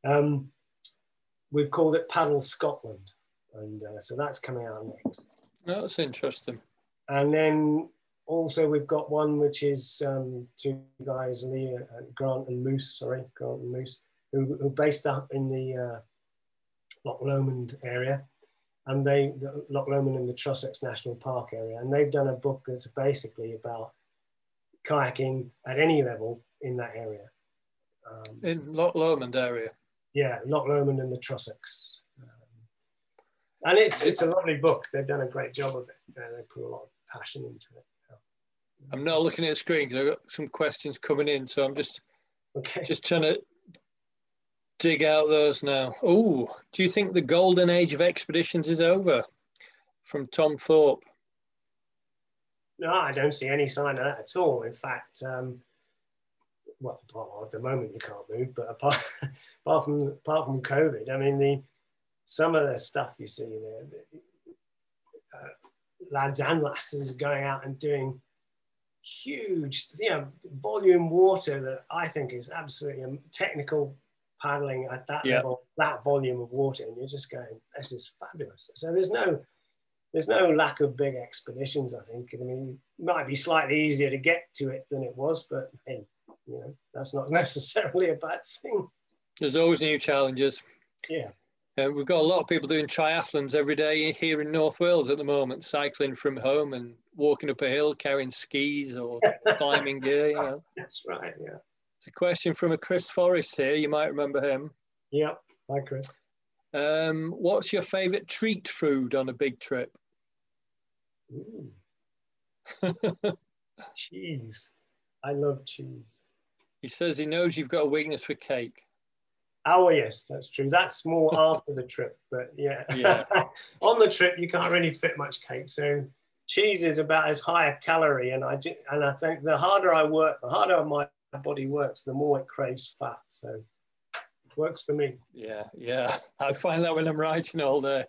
B: we've called it Paddle Scotland. And so that's coming out next.
A: Oh, that's interesting.
B: And then also we've got one which is 2 guys, Grant and Moose, who are based up in the Loch Lomond area, and Loch Lomond in the Trossachs National Park area, and they've done a book that's basically about kayaking at any level in that area.
A: In Loch Lomond area.
B: Yeah, Loch Lomond and the Trossachs. And it's a lovely book. They've done a great job of it. They put a lot of passion into it.
A: I'm not looking at the screen because I've got some questions coming in, so I'm just trying to dig out those now. Oh, do you think the golden age of expeditions is over? From Tom Thorpe.
B: No, I don't see any sign of that at all. In fact, well, at the moment you can't move, but apart from COVID, I mean, some of the stuff you see there, lads and lasses going out and doing huge, volume water that I think is absolutely technical paddling at that level, that volume of water, and you're just going, this is fabulous. So there's no lack of big expeditions, I think. I mean, it might be slightly easier to get to it than it was, but hey, that's not necessarily a bad thing.
A: There's always new challenges.
B: Yeah.
A: We've got a lot of people doing triathlons every day here in North Wales at the moment, cycling from home and walking up a hill, carrying skis or climbing gear,
B: That's right, yeah.
A: It's a question from a Chris Forrest here. You might remember him.
B: Yep. Hi, Chris.
A: What's your favourite treat food on a big trip?
B: Cheese. I love cheese.
A: He says he knows you've got a weakness for cake.
B: Oh, well, yes, that's true. That's more after the trip, but yeah. On the trip, you can't really fit much cake. So cheese is about as high a calorie. And I think the harder I work, the harder my body works, the more it craves fat. So it works for me.
A: Yeah. I find that when I'm writing all day.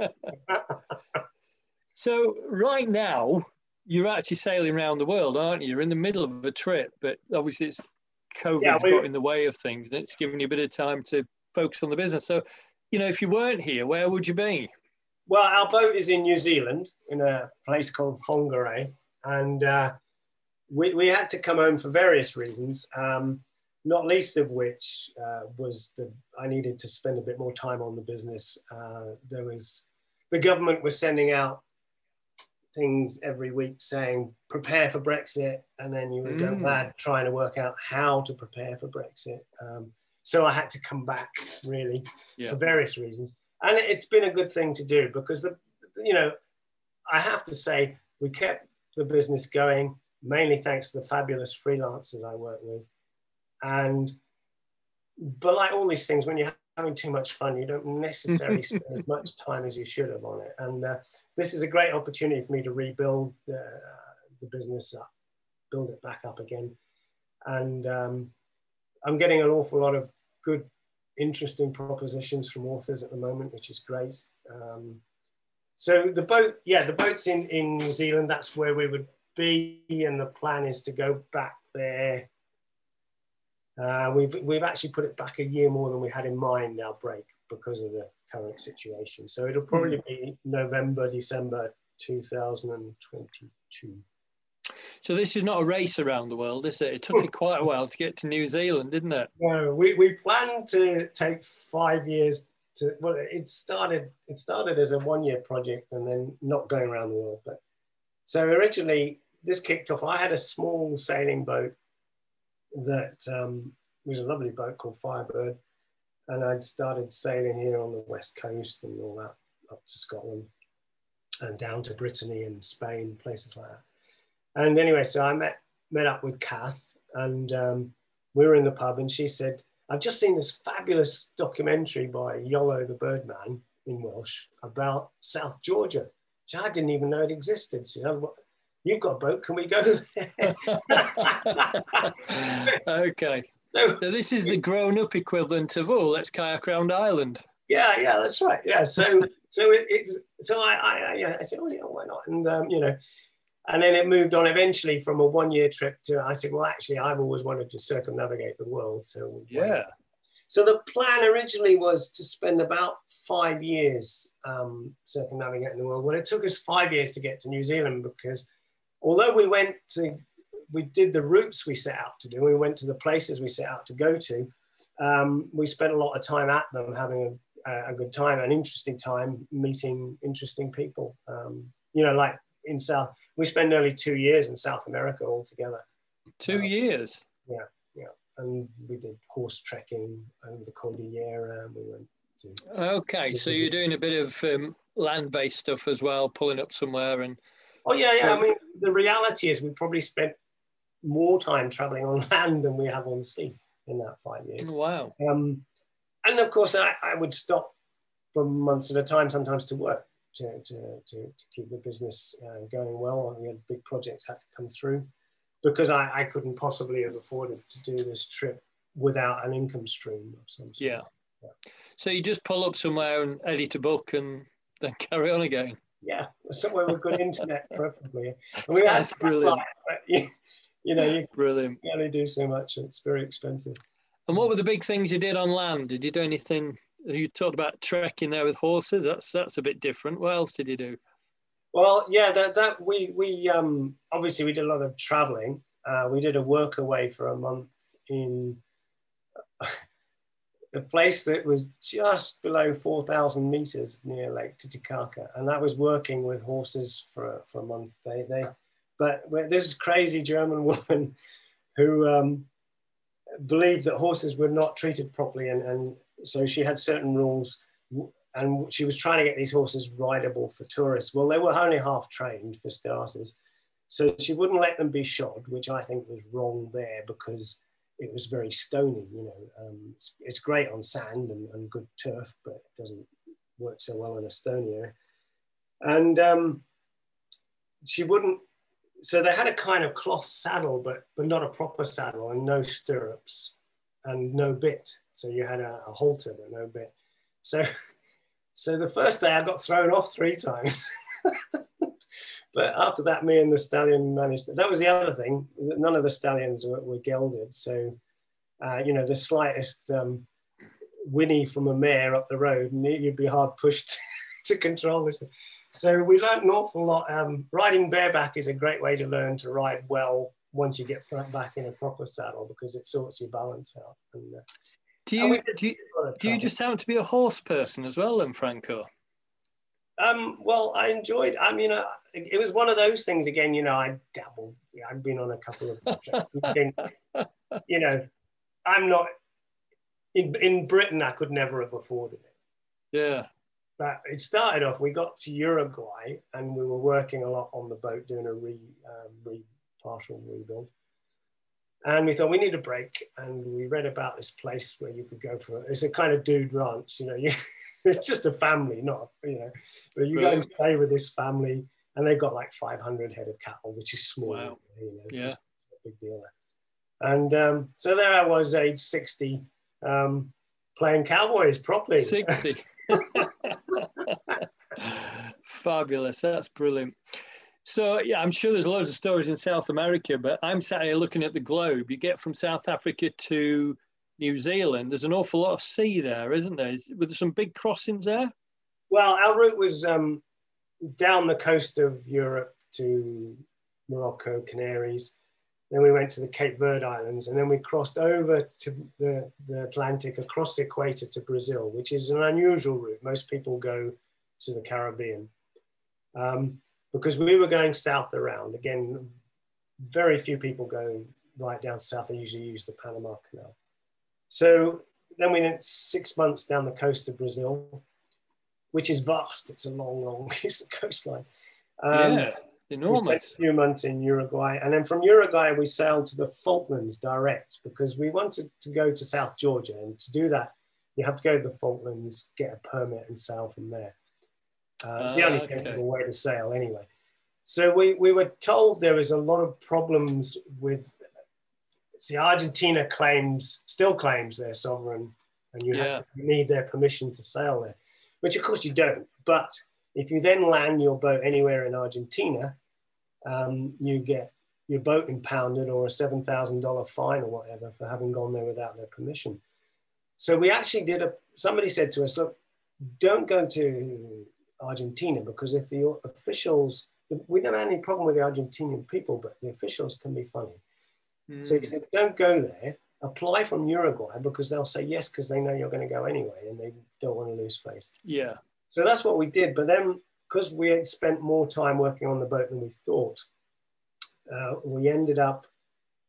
A: So right now, you're actually sailing around the world, aren't you? You're in the middle of a trip, but obviously it's COVID's got in the way of things, and it's given you a bit of time to focus on the business. So, if you weren't here, where would you be?
B: Well, our boat is in New Zealand, in a place called Whangarei, and we had to come home for various reasons, not least of which was that I needed to spend a bit more time on the business. The government was sending out things every week saying prepare for Brexit, and then you would go mad trying to work out how to prepare for Brexit. So I had to come back really for various reasons, and it's been a good thing to do because I have to say we kept the business going mainly thanks to the fabulous freelancers I work with, but like all these things, when you're having too much fun, you don't necessarily spend as much time as you should have on it. And this is a great opportunity for me to rebuild the business up, build it back up again. And I'm getting an awful lot of good, interesting propositions from authors at the moment, which is great. So the boat's in New Zealand. That's where we would be. And the plan is to go back there. We've actually put it back a year more than we had in mind, our break, because of the current situation. So it'll probably be November, December 2022.
A: So this is not a race around the world, is it? It took you quite a while to get to New Zealand, didn't it?
B: No, we planned to take 5 years to, well, it started as a 1-year project and then not going around the world. But so originally this kicked off, I had a small sailing boat that was a lovely boat called Firebird, and I'd started sailing here on the west coast and all that up to Scotland and down to Brittany and Spain, places like that. And anyway, so I met up with Kath, and we were in the pub, and she said, I've just seen this fabulous documentary by Iolo the Birdman in Welsh about South Georgia. So I didn't even know it existed. She said, you've got a boat, can we go there?
A: Okay. So this is the grown-up equivalent of, let's kayak around Ireland.
B: Yeah, that's right. Yeah, so I said, oh yeah, why not? And and then it moved on eventually from a 1-year trip to, I said, well, actually, I've always wanted to circumnavigate the world. So So the plan originally was to spend about 5 years circumnavigating the world. Well, it took us 5 years to get to New Zealand because although we did the routes we set out to do, we went to the places we set out to go to, we spent a lot of time at them, having a good time, an interesting time, meeting interesting people. Like in we spent nearly 2 years in South America altogether.
A: 2 years?
B: Yeah, yeah. And we did horse trekking over the Cordillera. We went to...
A: Okay, so you're doing a bit of land-based stuff as well, pulling up somewhere and...
B: Oh, yeah, yeah. I mean, the reality is we probably spent more time traveling on land than we have on sea in that 5 years.
A: Wow.
B: And of course, I would stop for months at a time, sometimes to work, to keep the business going well. We had big projects had to come through because I couldn't possibly have afforded to do this trip without an income stream of some sort.
A: Yeah. So you just pull up somewhere and edit a book and then carry on again.
B: Yeah, somewhere with good internet, preferably. And we had
A: brilliant.
B: You
A: brilliant.
B: can only do so much. It's very expensive.
A: And what were the big things you did on land? Did you do anything? You talked about trekking there with horses. That's a bit different. What else did you do?
B: Well, yeah, that we obviously we did a lot of traveling. We did a work away for a month in a place that was just below 4,000 meters near Lake Titicaca, and that was working with horses for a month. But this crazy German woman who believed that horses were not treated properly, and so she had certain rules, and she was trying to get these horses rideable for tourists. Well, they were only half trained for starters, so she wouldn't let them be shod, which I think was wrong there because it was very stony. It's great on sand and good turf, but it doesn't work so well in a stony area. And she wouldn't. So they had a kind of cloth saddle, but not a proper saddle, and no stirrups and no bit. So you had a halter, but no bit. So the first day I got thrown off 3 times. But after that, me and the stallion managed. That was the other thing, is that none of the stallions were gelded. So, the slightest whinny from a mare up the road, and you'd be hard pushed to control this. So we learned an awful lot. Riding bareback is a great way to learn to ride well once you get back in a proper saddle, because it sorts your balance out. And,
A: do you just happen to be a horse person as well then, Franco?
B: Well, I enjoyed, it was one of those things again, I dabbled. I've been on a couple of projects. I'm not, in Britain, I could never have afforded it.
A: Yeah.
B: But it started off, we got to Uruguay and we were working a lot on the boat doing a partial rebuild. And we thought we need a break. And we read about this place where you could go it's a kind of dude ranch, it's just a family, but you go and stay with this family and they've got like 500 head of cattle, which is small.
A: Wow.
B: Yeah. A big deal there. And so there I was, age 60, playing cowboys properly.
A: 60. Fabulous. That's brilliant. So, yeah, I'm sure there's loads of stories in South America, but I'm sat here looking at the globe. You get from South Africa to New Zealand, there's an awful lot of sea there, isn't there? Were there some big crossings there?
B: Well, our route was down the coast of Europe to Morocco, Canaries. Then we went to the Cape Verde Islands, and then we crossed over to the Atlantic across the equator to Brazil, which is an unusual route. Most people go to the Caribbean. Because we were going south around. Again, very few people go right down south. They usually use the Panama Canal. So then we went 6 months down the coast of Brazil, which is vast. It's a long, long piece of coastline.
A: Enormous.
B: We spent a few months in Uruguay. And then from Uruguay, we sailed to the Falklands direct because we wanted to go to South Georgia. And to do that, you have to go to the Falklands, get a permit and sail from there. It's the only sensible way to sail anyway. So we were told there was a lot of problems with, Argentina still claims they're sovereign and you need their permission to sail there, which of course you don't. But if you then land your boat anywhere in Argentina, you get your boat impounded or a $7,000 fine or whatever for having gone there without their permission. So we actually somebody said to us, look, don't go to Argentina, because if the officials, we never had any problem with the Argentinian people, but the officials can be funny. So he said, don't go there, apply from Uruguay, because they'll say yes, because they know you're going to go anyway and they don't want to lose face.
A: Yeah.
B: So that's what we did. But then, because we had spent more time working on the boat than we thought, we ended up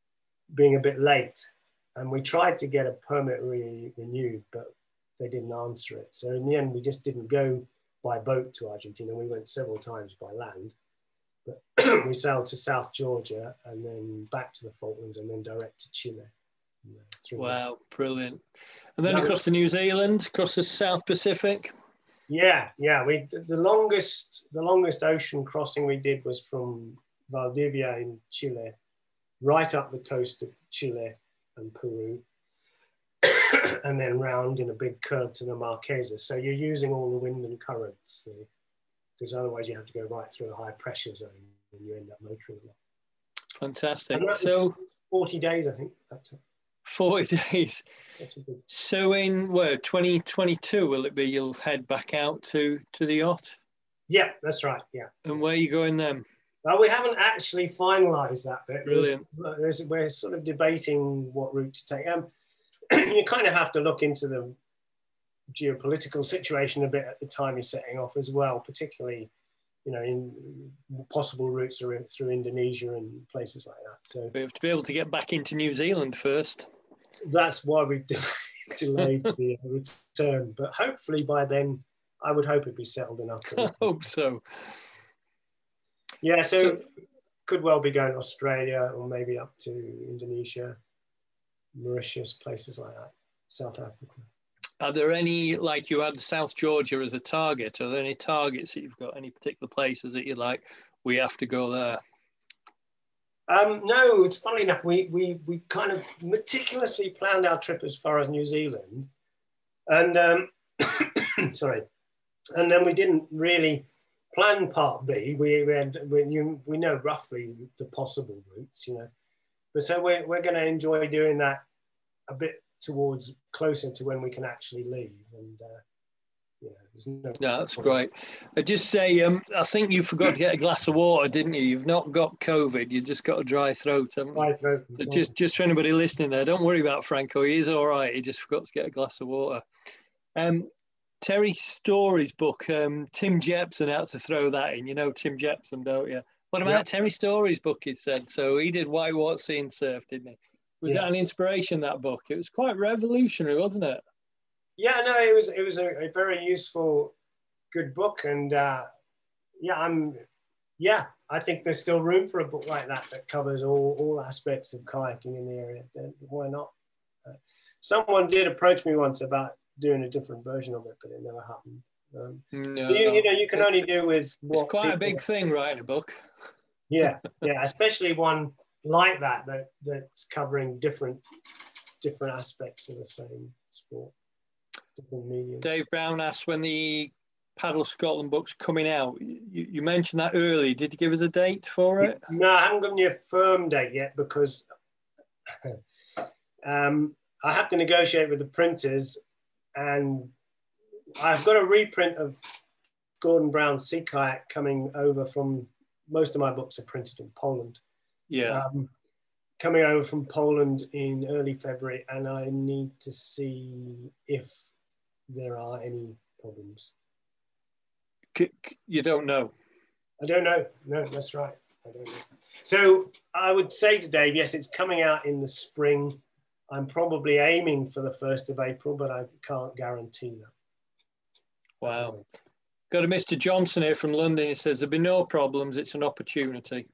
B: being a bit late. And we tried to get a permit renewed, but they didn't answer it. So in the end, we just didn't go by boat to Argentina. We went several times by land. But we sailed to South Georgia and then back to the Falklands and then direct to Chile.
A: Wow, brilliant. And then across to New Zealand, across the South Pacific.
B: Yeah. The longest ocean crossing we did was from Valdivia in Chile, right up the coast of Chile and Peru, and then round in a big curve to the Marquesas. So you're using all the wind and currents, because otherwise you have to go right through a high pressure zone and you end up motoring a lot.
A: Fantastic.
B: So 40 days, I think. That's it.
A: 40 days. So in 2022, will it be you'll head back out to the yacht?
B: Yeah, that's right. Yeah.
A: And where are you going then?
B: Well, we haven't actually finalised that bit.
A: Brilliant.
B: We're sort of debating what route to take. You kind of have to look into the geopolitical situation a bit at the time you're setting off as well, particularly, in possible routes through Indonesia and places like that. So
A: we have to be able to get back into New Zealand first.
B: That's why we've delayed the return. But hopefully by then, I would hope it'd be settled enough.
A: I hope so.
B: Yeah, so could well be going to Australia or maybe up to Indonesia, Mauritius, places like that, South Africa.
A: Are there any, like you had South Georgia as a target, are there any targets that you've got, any particular places that you're like, we have to go there?
B: No, it's funny enough, we kind of meticulously planned our trip as far as New Zealand. And, sorry, and then we didn't really plan part B. We know roughly the possible routes, But so we're going to enjoy doing that a bit towards closer to when we can actually leave. And
A: no, that's great. I just say, I think you forgot to get a glass of water, didn't you? You've not got COVID. You've just got a dry throat. Dry throat. So just for anybody listening there, don't worry about Franco. He's all right. He just forgot to get a glass of water. Terry Story's book, Tim Jepson, out to throw that in. You know Tim Jepson, don't you? What about Terry Story's book, he said? So he did Whitewater Sea and Surf, didn't he? Was that an inspiration, that book? It was quite revolutionary, wasn't it?
B: Yeah, no, it was a very useful, good book. And I think there's still room for a book like that covers all aspects of kayaking in the area. Then why not? Someone did approach me once about doing a different version of it, but it never happened.
A: No.
B: You can only do with what
A: it's quite a big thing, writing a book.
B: Yeah, especially one like that's covering different aspects of the same sport, different medium.
A: Dave Brown asked when the Paddle Scotland book's coming out. You mentioned that early. Did you give us a date for it?
B: No, I haven't given you a firm date yet because I have to negotiate with the printers, and I've got a reprint of Gordon Brown's Sea Kayak coming over from. Most of my books are printed in Poland.
A: Yeah.
B: Coming over from Poland in early February, and I need to see if there are any problems.
A: You don't know?
B: I don't know. No, that's right. I don't know. So I would say to Dave, yes, it's coming out in the spring. I'm probably aiming for the 1st of April, but I can't guarantee that.
A: Wow. Got a Mr. Johnson here from London. He says, there'll be no problems. It's an opportunity.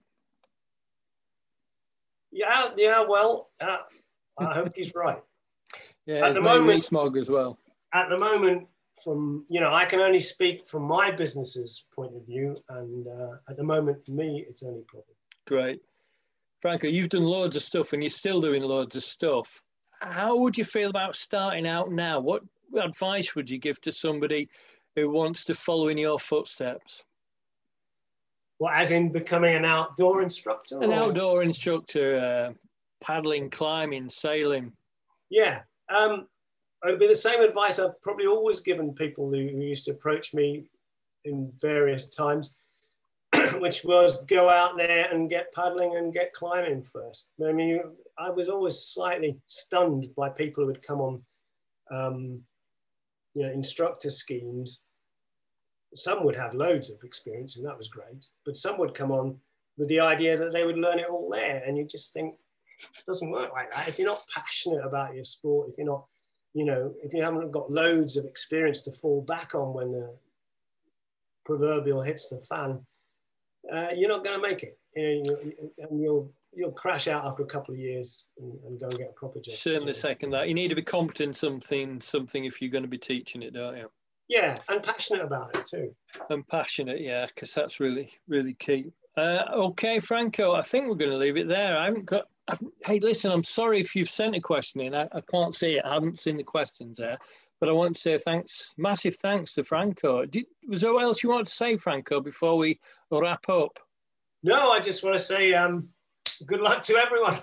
B: Yeah, well, I hope he's right.
A: Yeah, at the moment, Smog as well.
B: At the moment, I can only speak from my business's point of view. And at the moment, for me, it's only problem.
A: Great. Franco, you've done loads of stuff and you're still doing loads of stuff. How would you feel about starting out now? What advice would you give to somebody who wants to follow in your footsteps?
B: Well, as in becoming an outdoor instructor?
A: Outdoor instructor, paddling, climbing, sailing.
B: Yeah. It would be the same advice I've probably always given people who used to approach me in various times, which was go out there and get paddling and get climbing first. I mean, I was always slightly stunned by people who would come on instructor schemes. Some would have loads of experience and that was great, but some would come on with the idea that they would learn it all there. And you just think, It doesn't work like that. If you're not passionate about your sport, if you're not, you know, if you haven't got loads of experience to fall back on when the proverbial hits the fan, you're not going to make it. You know, and you'll crash out after a couple of years and go and get a proper job.
A: Certainly second that. You need to be competent in something if you're going to be teaching it, don't you?
B: Yeah, and passionate about it too.
A: And passionate, yeah, because that's really, really key. Okay, Franco, I think we're going to leave it there. Hey, listen, I'm sorry if you've sent a question in. I can't see it. I haven't seen the questions there. But I want to say thanks, massive thanks to Franco. Was there else you want to say, Franco, before we wrap up?
B: No, I just want to say good luck to everyone.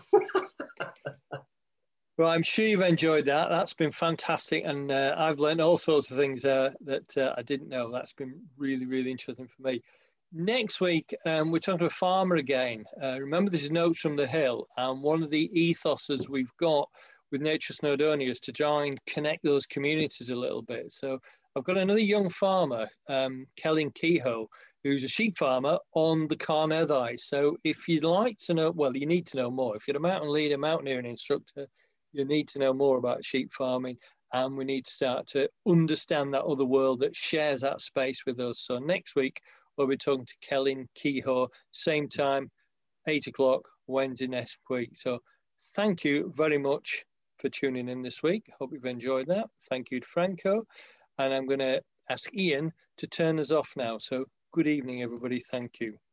A: Well, I'm sure you've enjoyed that. That's been fantastic. And I've learned all sorts of things that I didn't know. That's been really, really interesting for me. Next week, we're talking to a farmer again. Remember, this is Notes from the Hill. And one of the ethoses we've got with Nature Snowdonia is to try and connect those communities a little bit. So I've got another young farmer, Kelly Kehoe, who's a sheep farmer on the Carnedd Ice. So if you'd like to know, well, you need to know more. If you're a mountain leader, mountaineering instructor, you need to know more about sheep farming, and we need to start to understand that other world that shares that space with us. So next week, we'll be talking to Kelly Kehoe, same time, 8 o'clock, Wednesday next week. So thank you very much for tuning in this week. Hope you've enjoyed that. Thank you to Franco. And I'm going to ask Ian to turn us off now. So good evening, everybody. Thank you.